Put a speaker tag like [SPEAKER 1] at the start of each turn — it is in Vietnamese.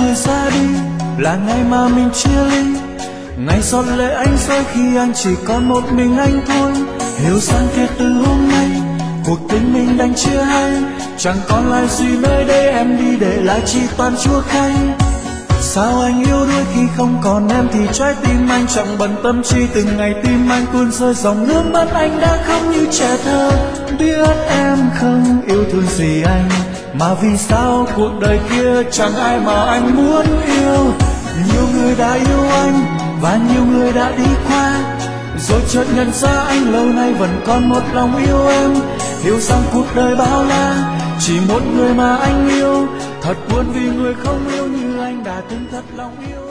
[SPEAKER 1] người ra đi là ngày mà mình chia ly, ngày giọt lệ anh rơi khi anh chỉ còn một mình anh thôi. Hiểu rằng kể từ hôm nay cuộc tình mình đành chia hai, chẳng còn lại gì nơi đây em đi để lại chỉ toàn chua cay. Sao anh yếu đuối khi không còn em thì trái tim anh chẳng bận tâm chi, từng ngày tim anh tuôn rơi dòng nước mắt anh đã khóc như trẻ thơ. Biết em không yêu thương gì anh, mà vì sao cuộc đời kia chẳng ai mà anh muốn yêu. Nhiều người đã yêu anh và nhiều người đã đi qua, rồi chợt nhận ra anh lâu nay vẫn còn một lòng yêu em. Hiểu rằng cuộc đời bao la chỉ một người mà anh yêu, thật buồn vì người không yêu như anh đã từng thật lòng yêu.